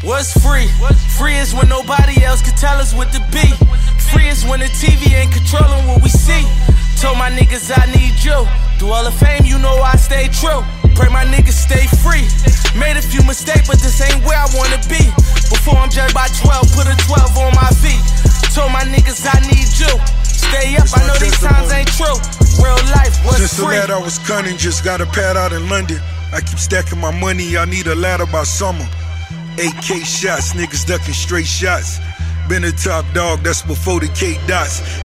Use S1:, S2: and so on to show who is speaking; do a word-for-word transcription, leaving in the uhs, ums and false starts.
S1: What's free? Free is when nobody else can tell us what to be. Free is when the T V ain't controlling what we see. Told my niggas I need you. Through all the fame, you know I stay true. Pray my niggas stay free. Made a few mistakes, but this ain't where I wanna be. Before I'm judged by twelve, put a twelve on my feet. Told my niggas I need you. Stay up, I know these times ain't true. Real life was
S2: Since
S1: free.
S2: the lad I was cunning, just got a pad out in London. I keep stacking my money, I need a ladder by summer. eight K shots, niggas ducking straight shots. Been a top dog, that's before the K dots.